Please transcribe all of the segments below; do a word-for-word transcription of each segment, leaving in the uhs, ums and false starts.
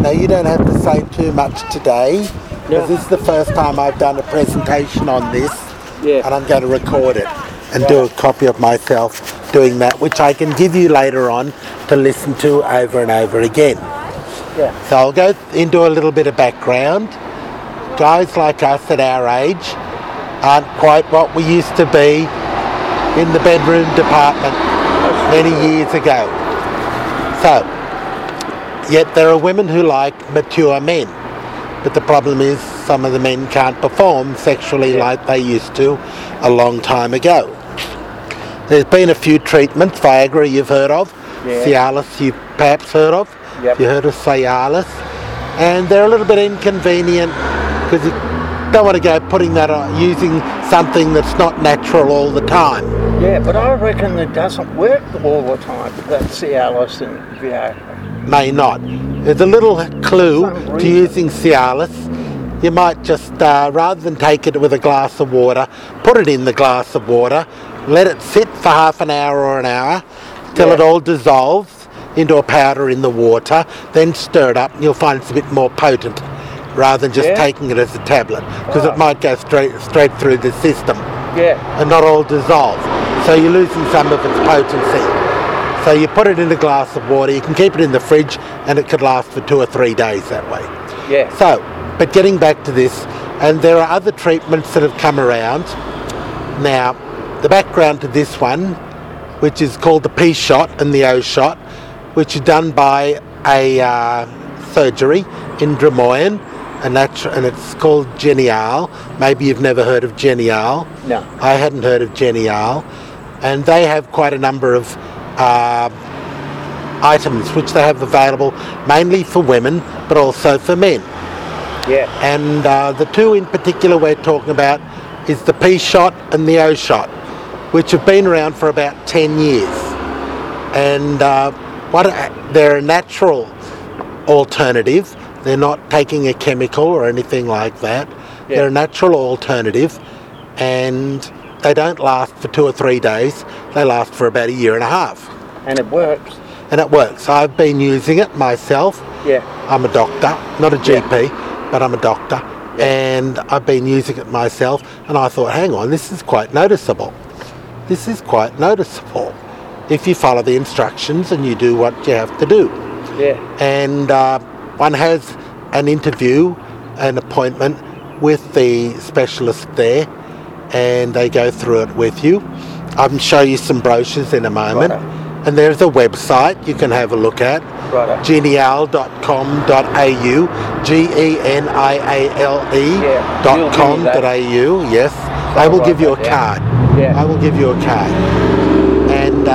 Now you don't have to say too much today, because Yeah. this is the first time I've done a presentation on this, Yeah. and I'm going to record it and do a copy of myself doing that, which I can give you later on to listen to over and over again. Yeah. So I'll go into a little bit of background. Guys like us at our age aren't quite what we used to be in the bedroom department many years ago. So, yet there are women who like mature men. But the problem is some of the men can't perform sexually Yeah. like they used to a long time ago. There's been a few treatments. Viagra you've heard of. Yeah. Cialis you've perhaps heard of. Yep. You heard of Cialis. And they're a little bit inconvenient because you don't want to go putting that on, using something that's not natural all the time. Yeah, but I reckon it doesn't work all the time, that Cialis and Viagra. May not. There's a little clue Some to reason. using Cialis. You might just, uh, rather than take it with a glass of water, put it in the glass of water, let it sit for half an hour or an hour till Yeah. it all dissolves into a powder in the water, then stir it up and you'll find it's a bit more potent rather than just Yeah. taking it as a tablet, because Oh. it might go straight straight through the system Yeah. and not all dissolve. So you're losing some of its potency. So you put it in a glass of water, you can keep it in the fridge and it could last for two or three days that way. Yeah. So, but getting back to this, and there are other treatments that have come around. Now, the background to this one, which is called the P shot and the O shot, which is done by a uh, surgery in Drummoyne, and, natu- and it's called Genial. Maybe you've never heard of Genial. No. I hadn't heard of Genial. And they have quite a number of uh, items which they have available mainly for women but also for men. Yeah. And uh, the two in particular we're talking about is the P shot and the O shot, which have been around for about ten years. And uh, what they're a natural alternative. They're not taking a chemical or anything like that. Yeah. They're a natural alternative, and they don't last for two or three days. They last for about a year and a half. And it works. And it works. I've been using it myself. Yeah. I'm a doctor, not a G P, Yeah. but I'm a doctor. Yeah. And I've been using it myself, and I thought, hang on, this is quite noticeable. This is quite noticeable if you follow the instructions and you do what you have to do. Yeah. And uh, one has an interview, an appointment with the specialist there, and they go through it with you. I'll show you some brochures in a moment. Righto. And there's a website you can have a look at, Righto. genial dot com dot a u, G E N I A L E Yeah. dot You'll give com me dot that. a u, yes. I will write give you a that down. card. Yeah. I will give you a card. And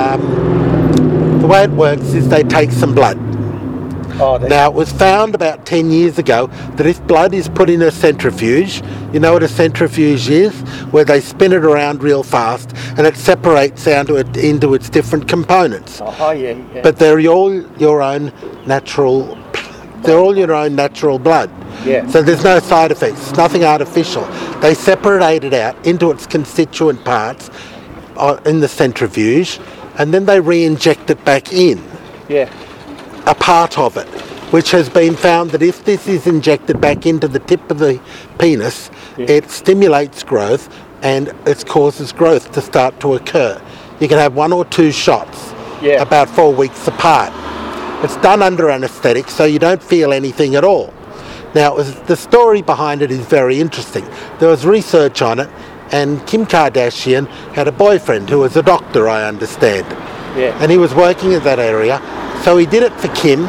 um, the way it works is they take some blood. Oh, they, Now, it was found about ten years ago that if blood is put in a centrifuge, you know what a centrifuge is? Where they spin it around real fast and it separates down to it, into its different components. oh, yeah, yeah. But they're all your own natural, they're all your own natural blood. Yeah. So there's no side effects, it's nothing artificial. They separate it out into its constituent parts uh, in the centrifuge, and then they re-inject it back in, yeah. a part of it, which has been found that if this is injected back into the tip of the penis, Yeah. it stimulates growth and it causes growth to start to occur. You can have one or two shots Yeah. about four weeks apart. It's done under anaesthetic, so you don't feel anything at all. Now, it was, the story behind it is very interesting. There was research on it, and Kim Kardashian had a boyfriend who was a doctor, I understand. Yeah. And he was working in that area, so he did it for Kim,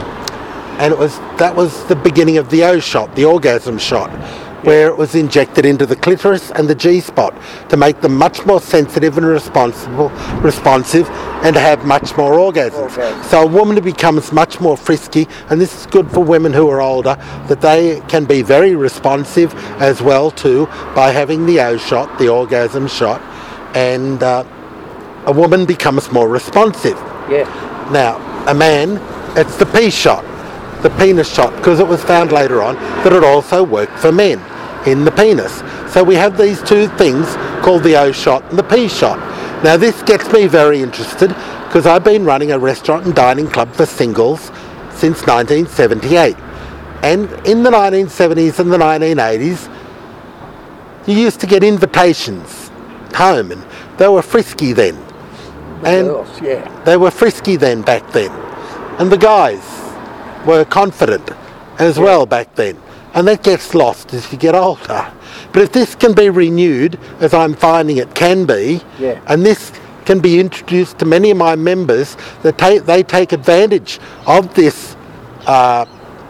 and it was that was the beginning of the O shot, the orgasm shot, where it was injected into the clitoris and the G-spot to make them much more sensitive and responsible, responsive, and to have much more orgasms. Orgasms. So a woman becomes much more frisky, and this is good for women who are older, that they can be very responsive as well too by having the O shot, the orgasm shot, and uh, a woman becomes more responsive. Yeah. Now, a man, it's the P shot, the penis shot, because it was found later on that it also worked for men in the penis. So we have these two things called the O shot and the P shot. Now this gets me very interested because I've been running a restaurant and dining club for singles since nineteen seventy-eight. And in the nineteen seventies and the nineteen eighties, you used to get invitations home, and they were frisky then. The and girls, yeah. They were frisky then, back then. And the guys were confident as Yeah. well back then. And that gets lost as you get older. But if this can be renewed, as I'm finding it can be, Yeah. and this can be introduced to many of my members, that ta- they take advantage of this uh,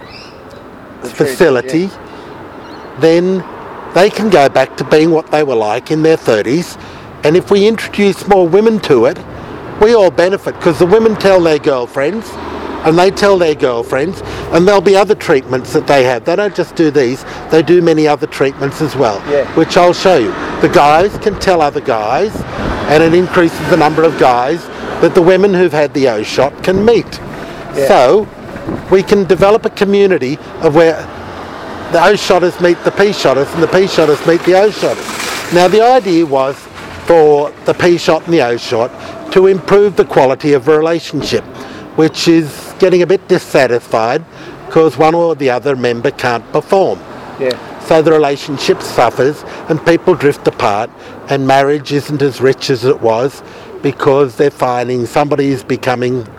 The facility, then they can go back to being what they were like in their thirties. And if we introduce more women to it, we all benefit, because the women tell their girlfriends, and they tell their girlfriends, and there'll be other treatments that they have. They don't just do these, they do many other treatments as well, Yeah. which I'll show you. The guys can tell other guys, and it increases the number of guys that the women who've had the O shot can meet. Yeah. So we can develop a community of where the O-shotters meet the P-shotters and the P-shotters meet the O-shotters. Now the idea was for the P-shot and the O-shot to improve the quality of a relationship, which is getting a bit dissatisfied because one or the other member can't perform. Yeah. So the relationship suffers and people drift apart, and marriage isn't as rich as it was because they're finding somebody is becoming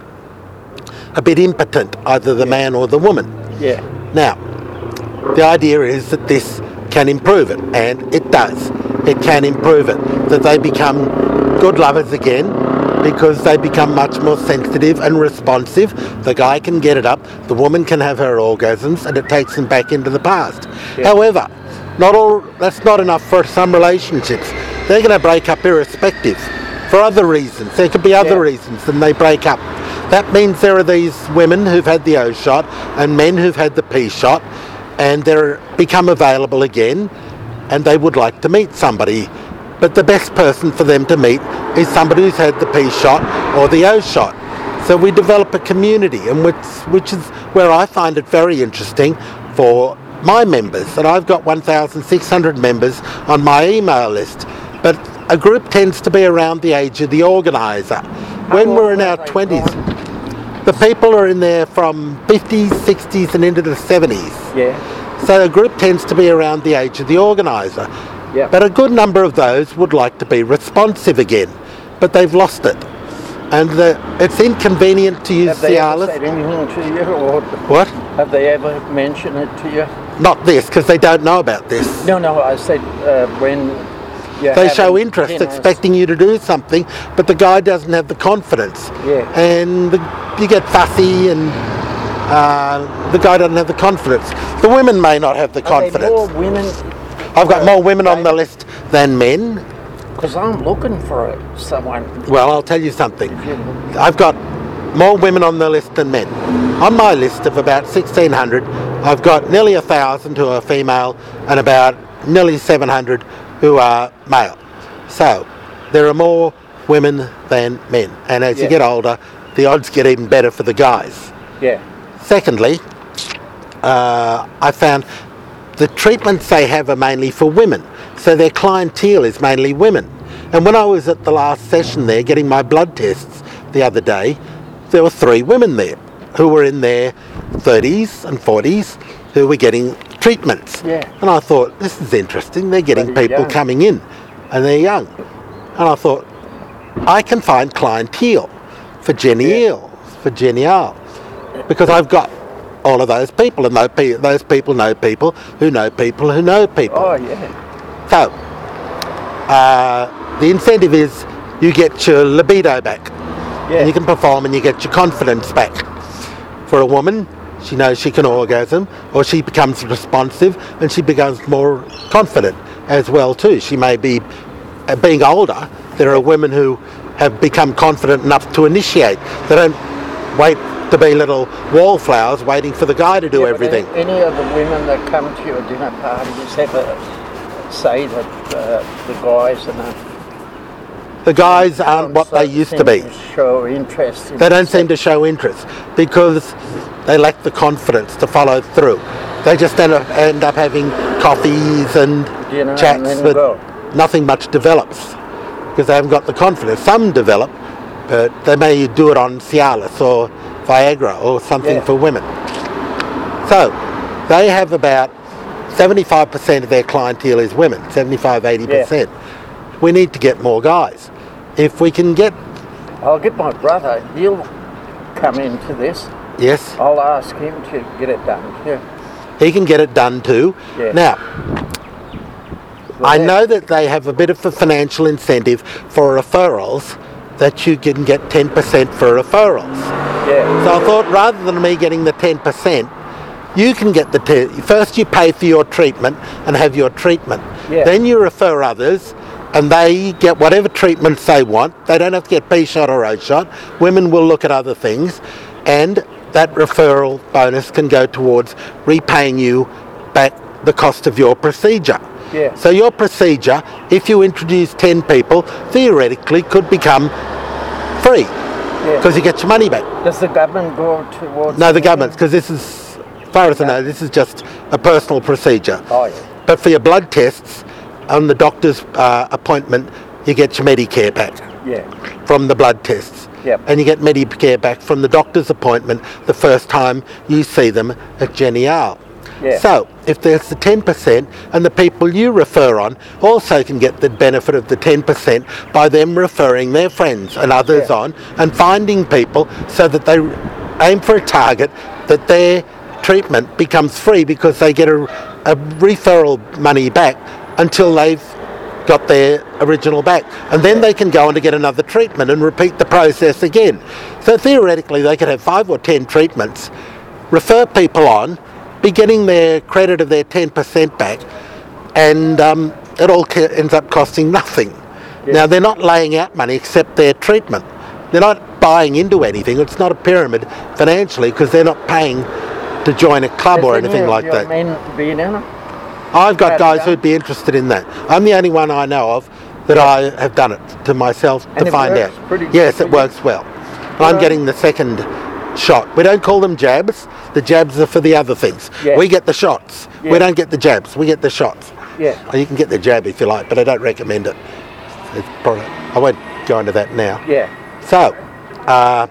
a bit impotent, either the man or the woman. Yeah. Now, the idea is that this can improve it, and it does. It can improve it, that they become good lovers again because they become much more sensitive and responsive. The guy can get it up, the woman can have her orgasms, and it takes them back into the past. Yeah. However, not all, that's not enough for some relationships. They're going to break up irrespective for other reasons. There could be other Yeah. reasons, and they break up. That means there are these women who've had the O shot and men who've had the P shot, and they're become available again, and they would like to meet somebody. But the best person for them to meet is somebody who's had the P shot or the O shot. So we develop a community, and which, which is where I find it very interesting for my members. And I've got one thousand six hundred members on my email list. But a group tends to be around the age of the organiser. When we're in our twenties, the people are in there from fifties, sixties and into the seventies. Yeah. So a group tends to be around the age of the organiser. Yeah. But a good number of those would like to be responsive again, but they've lost it. And the, it's inconvenient to use Have they ever Cialis. said anything to you, or What? have they ever mentioned it to you? Not this, because they don't know about this. No, no. I said uh, when you They have show it, interest, you know, expecting you to do something, but the guy doesn't have the confidence. Yeah. And the, you get fussy, and uh, the guy doesn't have the confidence. The women may not have the Are there confidence. more women? I've got more women on the list than men. Because I'm looking for someone. Well, I'll tell you something. If you- I've got more women on the list than men. On my list of about sixteen hundred, I've got nearly a thousand who are female and about nearly seven hundred who are male. So there are more women than men. And as you Yeah. get older, the odds get even better for the guys. Yeah. Secondly, uh, I found the treatments they have are mainly for women, so their clientele is mainly women. And when I was at the last session there getting my blood tests the other day, there were three women there who were in their thirties and forties who were getting treatments. Yeah. And I thought, this is interesting, they're getting Bloody people young. coming in, and they're young. And I thought, I can find clientele for Jenny Yeah. Eel, for Jenny Al, because I've got all of those people, and those pe- those people know people who know people who know people. Oh, yeah. So, uh, the incentive is you get your libido back, Yeah. and you can perform, and you get your confidence back. For a woman, she knows she can orgasm, or she becomes responsive, and she becomes more confident as well too. She may be, uh, being older, there are women who have become confident enough to initiate. They don't wait to be little wallflowers waiting for the guy to do Yeah, but everything. Any, any of the women that come to your dinner parties ever say that uh, the guys are not The guys aren't what they used to be. Show interest. In They don't seem to show interest because they lack the confidence to follow through. They just end up, end up having coffees and You know, chats, and then but go. nothing much develops because they haven't got the confidence. Some develop, but they may do it on Cialis or Viagra or something Yeah. for women. So, They have about seventy-five percent of their clientele is women, seventy-five, eighty percent. Yeah. We need to get more guys. If we can get... I'll get my brother, he'll come into this. Yes. I'll ask him to get it done, yeah. He can get it done too. Yeah. Now, well, I know that they have a bit of a financial incentive for referrals, that you can get ten percent for referrals. Yeah. So I thought rather than me getting the ten percent, you can get the ten. First you pay for your treatment and have your treatment. Yeah. Then you refer others and they get whatever treatments they want. They don't have to get B-shot or O-shot. Women will look at other things, and that referral bonus can go towards repaying you back the cost of your procedure. Yeah. So your procedure, if you introduce ten people, theoretically could become free, because yeah. you get your money back. Does the government go towards... No, the government, because this is, as far as I know, this is just a personal procedure. Oh, yeah. But for your blood tests, on the doctor's uh, appointment, you get your Medicare back. Yeah. From the blood tests. Yep. And you get Medicare back from the doctor's appointment the first time you see them at Genial. Yeah. So, if there's the ten percent, and the people you refer on also can get the benefit of the ten percent by them referring their friends and others yeah. on, and finding people so that they aim for a target that their treatment becomes free, because they get a, a referral money back until they've got their original back, and then they can go on to get another treatment and repeat the process again. So theoretically they could have five or ten treatments, refer people on, be getting their credit of their ten percent back, and um, it all ca- ends up costing nothing. Yeah. Now they're not laying out money except their treatment. They're not buying into anything. It's not a pyramid financially, because they're not paying to join a club or anything like that. Men being in it? I've got guys who'd be interested in that. I'm the only one I know of that yeah. I have done it to myself and to find out. Pretty, yes, pretty it works well. And I'm getting the second shot. We don't call them jabs. The jabs are for the other things. Yeah. We get the shots. Yeah. We don't get the jabs. We get the shots. Yeah. Well, you can get the jab if you like, but I don't recommend it. It's probably, I won't go into that now. Yeah. So, uh,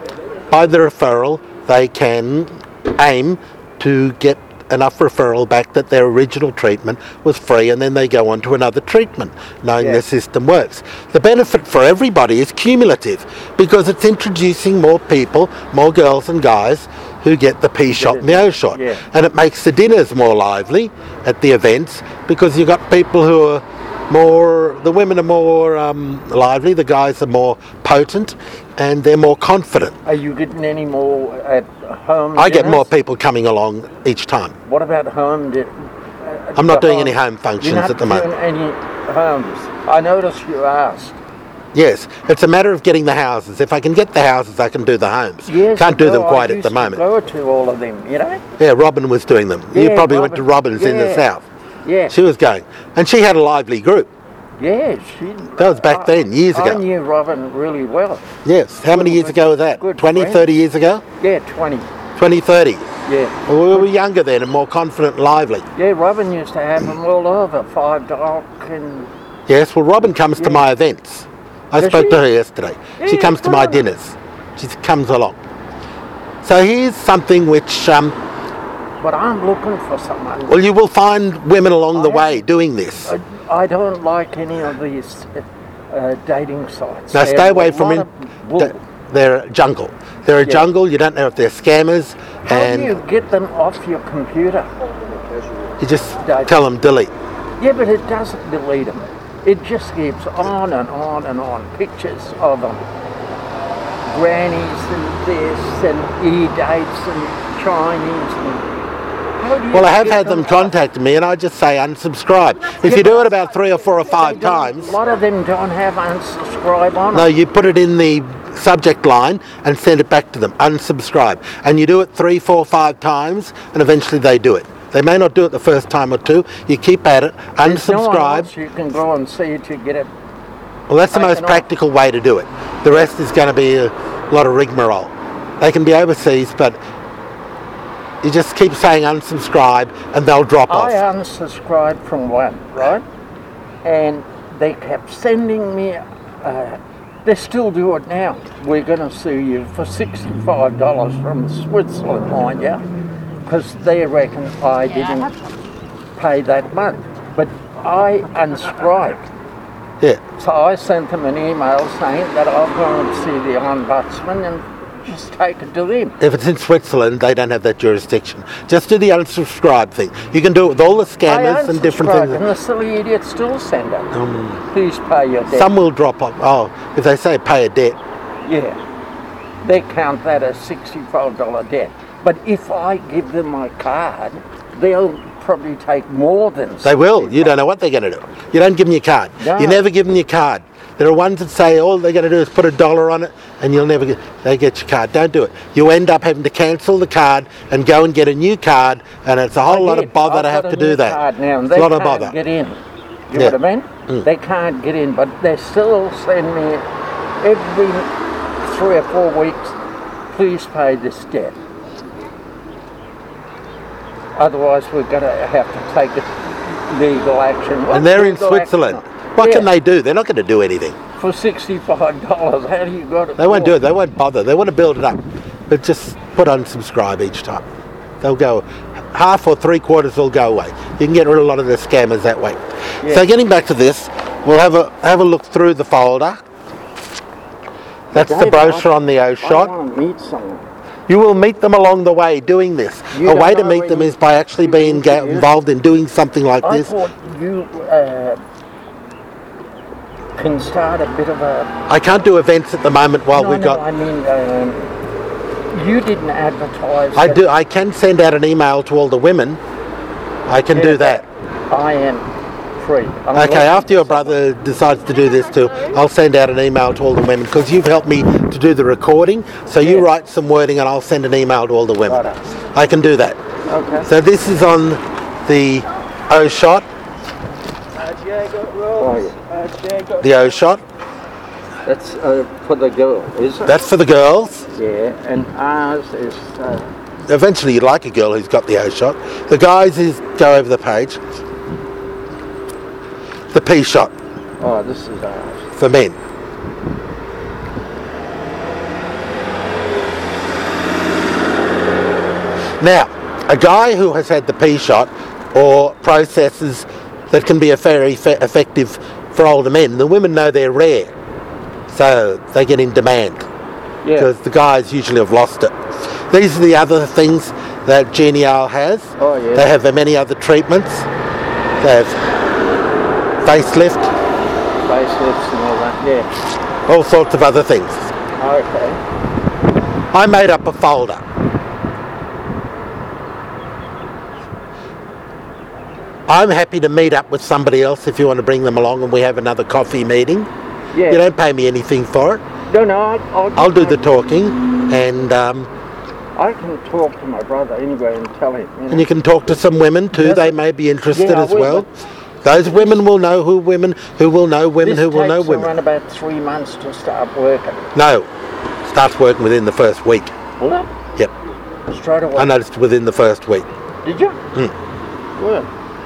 by the referral, they can aim to get enough referral back that their original treatment was free, and then they go on to another treatment, knowing yeah. the system works. The benefit for everybody is cumulative, because it's introducing more people, more girls and guys, who get the P-shot and the O-shot. Yeah. And it makes the dinners more lively at the events, because you've got people who are more, the women are more um, lively, the guys are more potent, and they're more confident. Are you getting any more at home I dinners? get more people coming along each time. What about home? Di- uh, I'm not doing home? any home functions You're not at the moment. doing any homes. I noticed you asked. Yes, it's a matter of getting the houses. If I can get the houses, I can do the homes. Years Can't do ago, them quite I at the used moment. To go to all of them, you know. Yeah, Robin was doing them. Yeah, you probably Robin. went to Robin's yeah. in the south. Yeah. She was going, and she had a lively group. Yeah, she. That was back I, then, years I ago. I knew Robin really well. Yes. How many years ago was that? Good twenty, friend. thirty years ago? Yeah, twenty. twenty, thirty. Yeah. Well, we were younger then and more confident and lively. Yeah, Robin used to have them all over, Five Dock and... Yes, well, Robin comes yeah. to my events. I Does spoke she? to her yesterday. Yeah, she comes to my right. dinners. She comes along. So here's something which... Um, But I'm looking for someone. well, you will find women along the I way have- doing this. I, I don't like any of these uh, dating sites. Now They're stay away a from lot it. of bull. Th- They're a jungle. They're a Yeah. jungle. You don't know if they're scammers. How and do you get them off your computer? you just Don't- tell them delete. Yeah, but it doesn't delete them. It just keeps on and on and on. Pictures of them. Grannies and this and E-dates and Chinese and... How do you Well, I have get had them off? contact me, and I just say unsubscribe. If Yeah, you do but it about three or four or They five don't- times, A lot of them don't have unsubscribe on no, them. you put it in the subject line and send it back to them, unsubscribe. And you do it three, four, five times, and eventually they do it. They may not do it the first time or two. You keep at it, There's no one unsubscribe. else you can go and see to get it. Well, that's the I most can practical way to do it. The rest is going to be a lot of rigmarole. They can be overseas, but you just keep saying unsubscribe and they'll drop I off. unsubscribed from one, right? And they kept sending me, uh, they still do it now. We're going to sue you for sixty-five dollars from Switzerland, mind you. because they reckon I didn't pay that month. But I unscribed. Yeah. So I sent them an email saying that I'll go and see the ombudsman and just take it to him. If it's in Switzerland, they don't have that jurisdiction. Just do the unsubscribe thing. You can do it with all the scammers and different things. And the silly idiots still send it. Um, Please pay your debt. Some will drop off. Oh, if they say pay a debt. Yeah. They count that as sixty-five dollars debt. But if I give them my card, they'll probably take more than They will. You don't know what they're going to do. You don't give them your card. No. You never give them your card. There are ones that say all they're going to do is put a dollar on it and you'll never get, they get your card. Don't do it. You end up having to cancel the card and go and get a new card, and it's a whole I lot did. of bother I've to have got to a new do that. card now, and It's they a lot of can't bother. get in. You Yeah. know what I mean? Mm. They can't get in, but they still send me every three or four weeks, please pay this debt. Otherwise we're going to have to take it legal action. What And they're in legal Switzerland. action? What Yeah. can they do? They're not going to do anything. For sixty-five dollars, how do you got it? They won't do it. They won't bother. They want to build it up. But just put unsubscribe each time. They'll go, half or three quarters will go away. You can get rid of a lot of the scammers that way. Yeah. So getting back to this, we'll have a have a look through the folder. That's the David, brochure I- on the O I shot. want to meet someone. You will meet them along the way doing this. You a don't way to know meet when them you- is by actually you being ga- interview. involved in doing something like I this. thought you uh, can start a bit of a... I can't do events at the moment while no, we've no, got... I mean, um, you didn't advertise... I that- do. I can send out an email to all the women. I can Yeah, do that. I am free. I'm Okay, looking after your for brother decides to do this too, I'll send out an email to all the women because you've helped me to do the recording. So you Yeah. write some wording and I'll send an email to all the women. Righto. I can do that. someone. Okay. So this is on the O shot, Oh, yeah. the O shot. That's uh, for the girl, is it? That's for the girls. Yeah, and ours is... Uh, Eventually you'd like a girl who's got the O shot. The guys is, go over the page. The P shot oh, this is ours. for men. Now, a guy who has had the P shot or processes that can be a very fe- effective for older men, the women know they're rare, so they get in demand Yeah. because the guys usually have lost it. These are the other things that Genial has. Oh, yeah. They have many other treatments. They have facelift, Facelifts and all that, yeah. all sorts of other things. Okay. I made up a folder. I'm happy to meet up with somebody else if you want to bring them along and we have another coffee meeting. Yeah. You don't pay me anything for it. No, no, I'll, I'll, I'll do the talking and um, I can talk to my brother anyway and tell him. You know. and you can talk to some women too. Yes. They may be interested Yeah, I as will, well. but- Those women will know who women who will know women this who will know takes women. around about three months to start working. No, starts working within the first week. Will it? Yep, Straight away. I noticed within the first week. Did you? Mm. Well.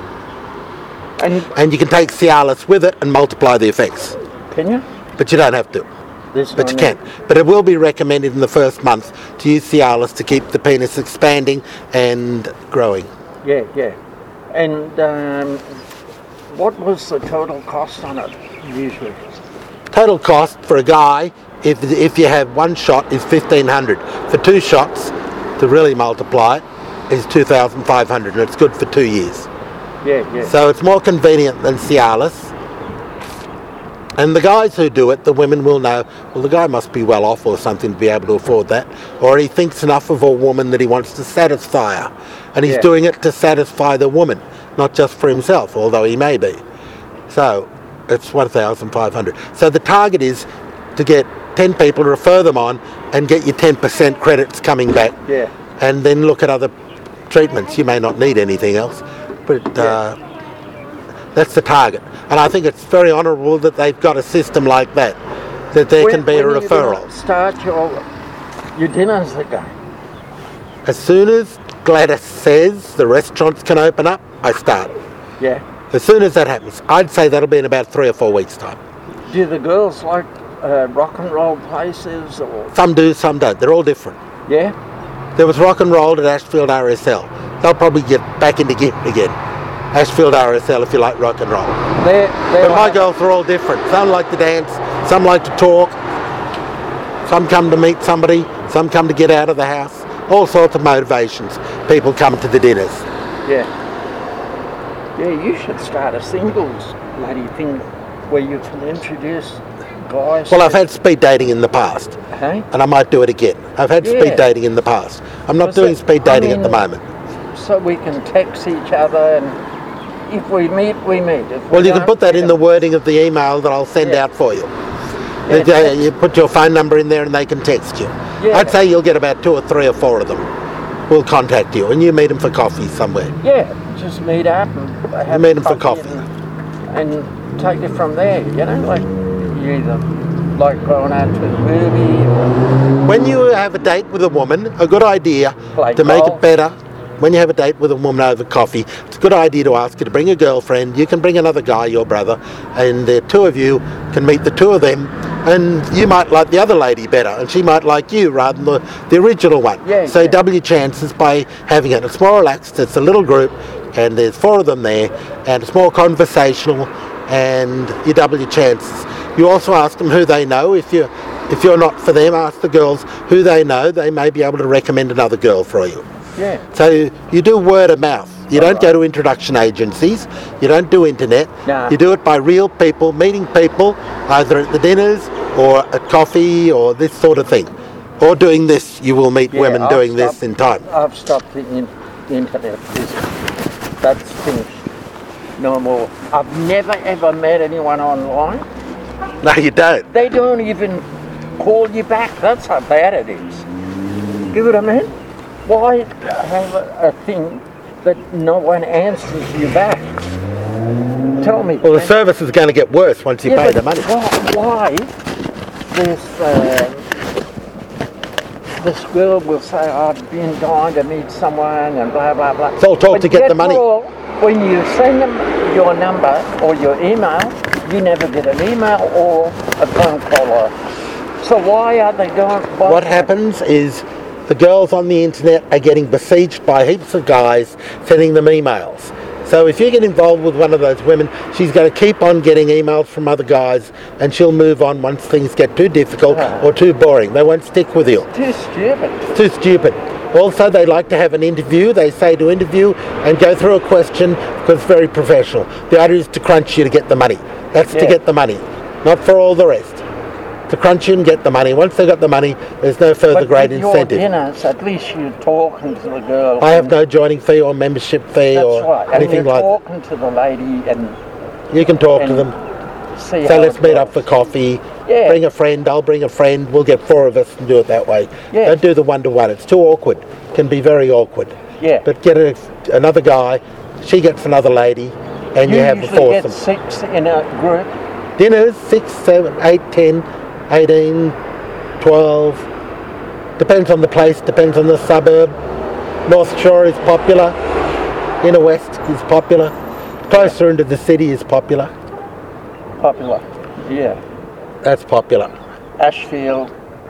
And And you can take Cialis with it and multiply the effects, can you? but you don't have to. There's But no you need. can. But it will be recommended in the first month to use Cialis to keep the penis expanding and growing. Yeah, yeah. And um, what was the total cost on it usually? Total cost for a guy, if if you have one shot, is fifteen hundred. For two shots, to really multiply it, is two thousand five hundred, and it's good for two years. Yeah, yeah. So it's more convenient than Cialis. And the guys who do it, the women will know, well, the guy must be well off or something to be able to afford that. Or he thinks enough of a woman that he wants to satisfy her. And he's Yeah. doing it to satisfy the woman, not just for himself, although he may be. So it's one thousand five hundred. So the target is to get ten people, refer them on, and get your ten percent credits coming back. Yeah. And then look at other treatments. You may not need anything else, but uh, that's the target. And I think it's very honourable that they've got a system like that, that there When- can be a when are you referral. gonna start your your dinners again. As soon as Gladys says the restaurants can open up, I start. Yeah. As soon as that happens, I'd say that'll be in about three or four weeks' time. Do the girls like uh, rock and roll places or? Some do, some don't. They're all different. Yeah. There was rock and roll at Ashfield R S L. they'll probably get back into gear again. Ashfield R S L if you like rock and roll. They're, they're But my like- girls are all different. Some like to dance, some like to talk, some come to meet somebody, some come to get out of the house. All sorts of motivations. People come to the dinners. Yeah. Yeah, you should start a singles bloody thing where you can introduce guys. Well, to- I've had speed dating in the past, Hey? and I might do it again. I've had Yeah. speed dating in the past. I'm not Was doing it- speed I dating at the mean- moment. So we can text each other, and if we meet, we meet. If we Well, you can don't, put that we in the don't. wording of the email that I'll send Yeah. out for you. Yeah, Uh, text. You put your phone number in there and they can text you. Yeah. I'd say you'll get about two or three or four of them will contact you, and you meet them for coffee somewhere. Yeah, just meet up and have meet 'em for coffee. And, and take it from there, you know, like you either like going out to the movie or When you have a date with a woman, a good idea Play to make golf. it better, when you have a date with a woman over coffee, it's a good idea to ask her to bring a girlfriend. You can bring another guy, your brother, and the two of you can meet the two of them, and you might like the other lady better, and she might like you rather than the, the original one. Yeah, so yeah. double your chances by having it. It's more relaxed, it's a little group, and there's four of them there, and it's more conversational, and you double your chances. You also ask them who they know. If you if you're not for them, ask the girls who they know. They may be able to recommend another girl for you. yeah. So you do word of mouth. You don't go to introduction agencies. You don't do internet. Nah. You do it by real people, meeting people, either at the dinners or at coffee or this sort of thing. Or doing this, you will meet Yeah, women I've doing this stopped- in time. I've stopped the in, internet business. That's finished. No more. I've never ever met anyone online. No, you don't. They don't even call you back. That's how bad it is. Give it a minute. Why have a, a thing that no one answers you back? Tell me. Well, the service is going to get worse once you Yeah, pay but the money. Why, why this uh, this girl will say, I've been dying to meet someone and blah blah blah. It's all talk But to get yet the money. all, when you send them your number or your email, you never get an email or a phone call. Or, so why are they going? Why, What happens is the girls on the internet are getting besieged by heaps of guys sending them emails. So if you get involved with one of those women, she's going to keep on getting emails from other guys, and she'll move on once things get too difficult or too boring. They won't stick with you. Too stupid. It's too stupid. Also, they like to have an interview. They say to interview and go through a question because it's very professional. The idea is to crunch you to get the money. That's to Yeah. get the money, not for all the rest. To crunch you and get the money. Once they've got the money, there's no further But great with your incentive. dinners, at least you're talking to the girl. I have no joining fee or membership fee That's or right. And anything you're like talking to the lady and that. You can talk to and them. see So how let's it meet up for goes. coffee. Yeah. Bring a friend. I'll bring a friend. We'll get four of us and do it that way. Yeah. Don't do the one-to-one. It's too awkward. Can be very awkward. Yeah. But get a, another guy. She gets another lady, and you, You have a usually get foursome. six in a group. Dinners six, seven, eight, ten, eighteen, twelve. Depends on the place. Depends on the suburb. North Shore is popular. Inner West is popular. Closer into the city is popular. Popular. Yeah. That's popular. Ashfield.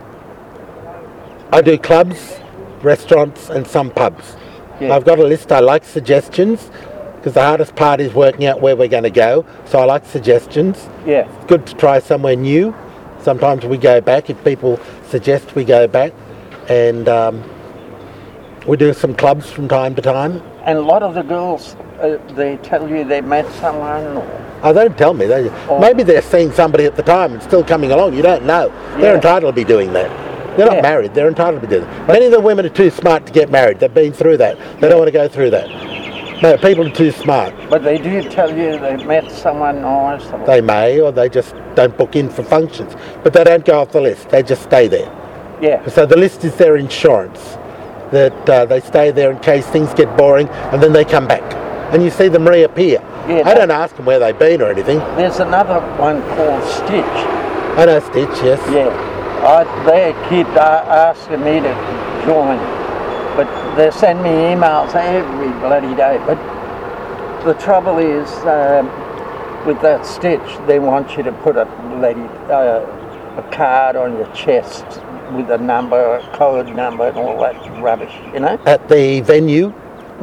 I do clubs, restaurants, and some pubs. Yeah. I've got a list. I like suggestions because the hardest part is working out where we're going to go. So I like suggestions. Yeah. It's good to try somewhere new. Sometimes we go back. If people suggest we go back, and um, we do some clubs from time to time. And a lot of the girls, uh, they tell you they met someone. Or, Oh, they don't tell me. They, Oh. Maybe they're seeing somebody at the time and still coming along. You don't know. They're Yeah. entitled to be doing that. They're not Yeah. married. They're entitled to be doing that. Many of the women are too smart to get married. They've been through that. They don't want to go through that. No, people are too smart. but they do tell you they met someone nice. Or, They may, or they just don't book in for functions. But they don't go off the list. They just stay there. yeah. So the list is their insurance. That uh, they stay there in case things get boring, and then they come back. And you see them reappear. Yeah, I that- don't ask them where they've been or anything. There's another one called Stitch. I know Stitch, yes. Yeah. I, they keep uh, asking me to join. But they send me emails every bloody day. But the trouble is, um, with that Stitch, they want you to put a bloody uh, a card on your chest with a number, a code number, and all that rubbish. You know? At the venue,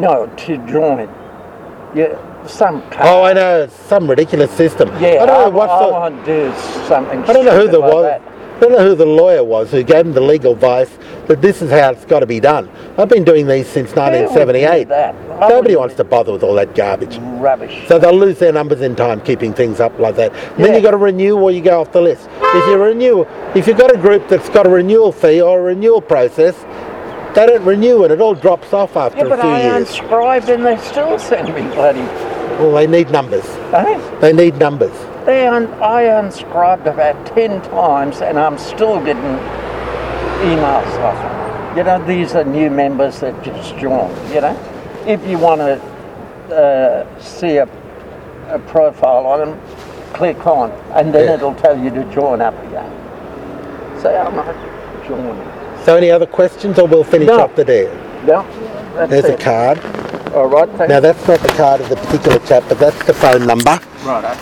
No, to join. Yeah, some card. Oh, I know, it's some ridiculous system. Yeah, I don't know I, what I the, want to do something. I don't know who stupid the like was. that. I don't know who the lawyer was who gave him the legal advice that this is how it's got to be done. I've been doing these since nineteen seventy-eight. Who would do that? I Nobody wouldn't wants to bother with all that garbage. do Rubbish. So they'll lose their numbers in time keeping things up like that. And then Yeah. you've got to renew or you go off the list. If you renew, if you've got a group that's got a renewal fee or a renewal process, they don't renew and it all drops off after Yeah, a but few I years. unscribed and they still send me bloody. Well, they need numbers. Eh? They need numbers. They un- I unscribed about ten times and I'm still getting emails off them. You know, these are new members that just joined, you know. If you want to uh, see a, a profile on them, click on and then Yeah. it'll tell you to join up again. So I'm not joining. So any other questions or we'll finish No. up the day? No, that's There's a it. card. All right, thank Now you. that's not the card of the particular chap, but that's the phone number. Right.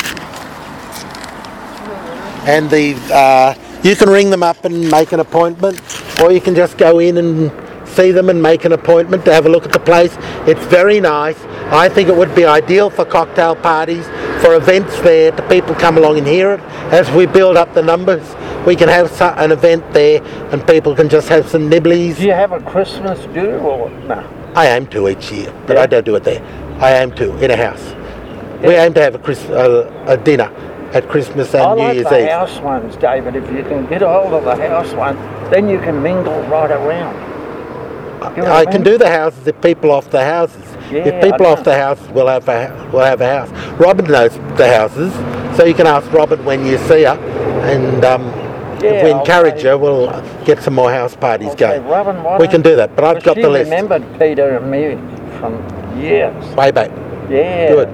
And the uh, you can ring them up and make an appointment, or you can just go in and see them and make an appointment to have a look at the place. It's very nice. I think it would be ideal for cocktail parties, for events there, to people come along and hear it. As we build up the numbers, we can have so- an event there and people can just have some nibblies. Do you have a Christmas do or no? I aim to each year, but Yeah. I don't do it there. I aim to in a house. We Yeah. aim to have a, Chris, uh, a dinner at Christmas and I New like Year's the Eve. house ones, David. If you can get a hold of the house one, then you can mingle right around. You know I what can mean? do the houses if people off the houses. Yeah, if people I off know. the house, we'll have a we'll have a house. Robin knows the houses, so you can ask Robin when you see her, and um, Yeah, if we I'll encourage say- her, we'll get some more house parties Okay, going. Robin, why We don't- can do that, but I've got she the list remembered Peter and me from years. way back. Yeah. Good.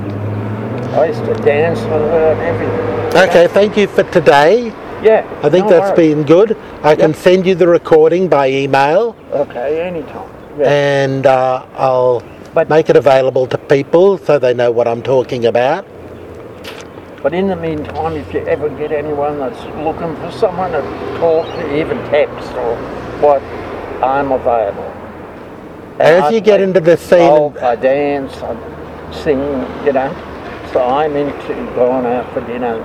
I used to dance with her and everything. Okay, thank you for today. Yeah. I think no that's worries. been good. I can Yep. send you the recording by email, Okay, anytime. Yeah. and uh, I'll But- make it available to people so they know what I'm talking about. But in the meantime, if you ever get anyone that's looking for someone to talk to, even text or what, I'm available. And As I you get play into the scene, golf, I dance, I sing, you know. So I'm into going out for dinners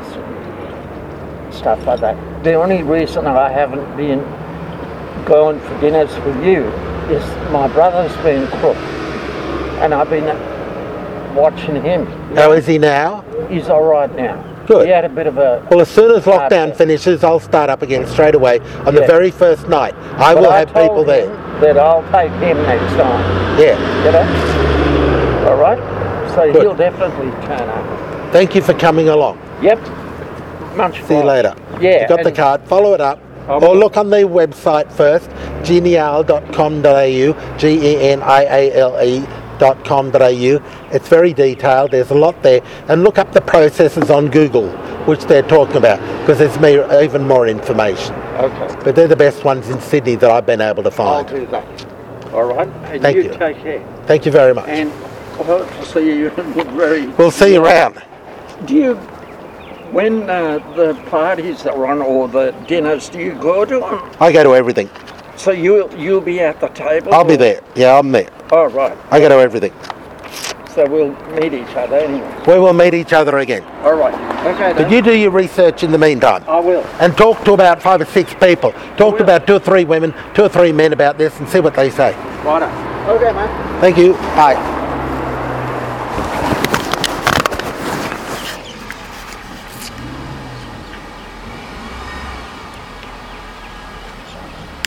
and stuff like that. The only reason I haven't been going for dinners with you is my brother's been crook, and I've been watching him. how is he now? He's all right now. Good. He had a bit of a. Well, as soon as hard lockdown day. finishes, I'll start up again straight away on the Yeah. very first night. I but will I have told people there. him that I'll take him next time. Yeah. You know. All right. So Good. he'll definitely turn up. Thank you for coming along. Yep. Much. See you later. Yeah. You got the and- card. Follow it up. I Or will. look on the website first, genial dot com dot a u, G E N I A L E dot com dot a u. It's very detailed. There's a lot there. And look up the processes on Google, which they're talking about, because there's me- even more information. Okay. But they're the best ones in Sydney that I've been able to I'll find. do that. All right. And Thank you, you. take care. Thank you very much. And I hope to see you very. We'll see you around. Do you, when uh, the parties are on or the dinners, do you go to them? I go to everything. So you'll you'll be at the table? I'll be or- there. Yeah, I'm there. Oh, right. I go to everything. So we'll meet each other anyway. We will meet each other again. All right. Okay, But then. you do your research in the meantime. I will. And talk to about five or six people. Talk to will. about two or three women, two or three men about this and see what they say. Righto. Okay, mate. Thank you. Bye.